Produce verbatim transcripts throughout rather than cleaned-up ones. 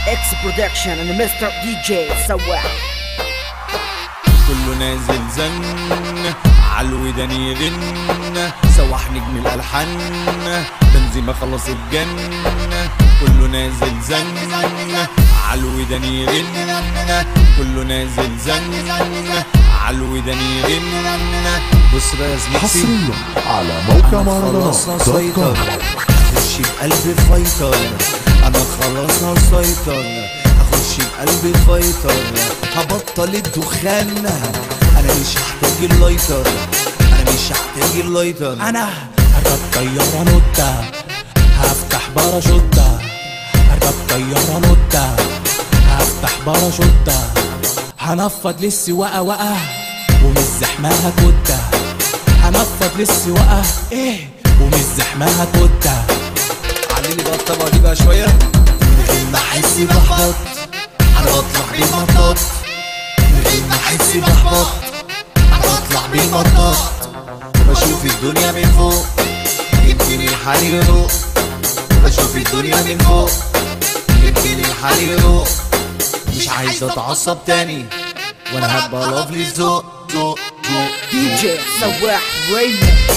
اكس برودكشن انا مستر دي جي سواح. كله نازل زن عالودان يغن، سواح نجم الالحان بنزيما خلص الجنة. كله نازل زن عالودان يغن، كله نازل زن عالودان يغن. بص بقى يا زميلي حصريا على موقع مهرجانات دوت كوم. هخش بقلبي فايتر، انا خلاص هسيطر. هخش بقلبي فايتر، هبطل الدخان. انا مش هحتاج اللايتر، انا مش هحتاج اللايتر. انا هركب طيارة نوتة، هفتح باراشوتة. هركب طيارة نوتة، هفتح باراشوتة. هنفض للسواقة وقة ومش زحمها كوتة. هنفض للسواقة ايه ومش زحمها كوتة. عليلي بقى الطبقة دي بقى شوية من غير ما احس بحبط. انا بطلع بالمطاط من غير ما احس بحبط. انا بطلع بالمطاط بشوف الدنيا من فوق، يمكن الحال يروق. بشوف الدنيا من فوق، يمكن الحال يروق. مش عايز اتعصب تاني وانا هبقى لافلي ذوق ذوق ذوق. دي جي سواح ريميكس.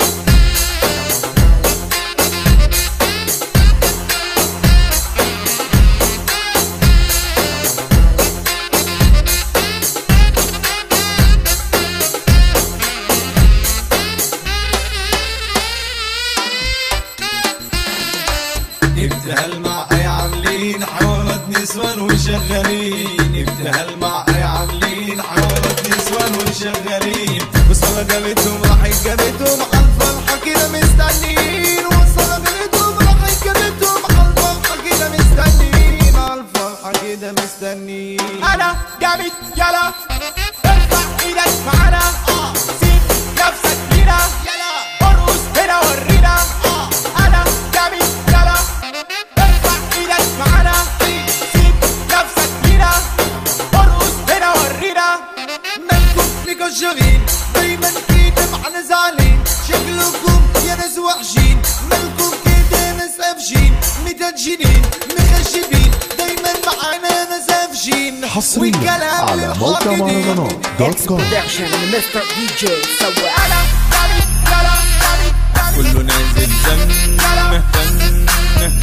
ابتهال مع اي عاملين حوارات نسوان وشغالين. ابتهال مع اي عاملين حوارات نسوان وشغالين. وصلة جابتهم راحت جابتهم عالفرحة كده مستنيين. وصلة جابتهم راحت جابتهم عالفرحة كده مستنيين. عالفرحة كده مستنيين. انا جامد يلا ارفع ايدك معانا. سيب نفسك لينا يلا ارقص هنا ورينا. انا جامد يلا ارفع ايدك معانا. سيب نفسك لينا ارقص هنا ورينا. مالكم مكشرين دايما كده معنا زعلين. شكلكم يا ناس وحشين، مالكم كده ناس قافشين متنشنين مخشبين. دايما معانا ناس قافشين حصريا على موقع مهرجانات دوت اكس كوم. برودكشن انا مستر دي جي سواح. انا جامد يلا جامد جامد. كله نازل زن زن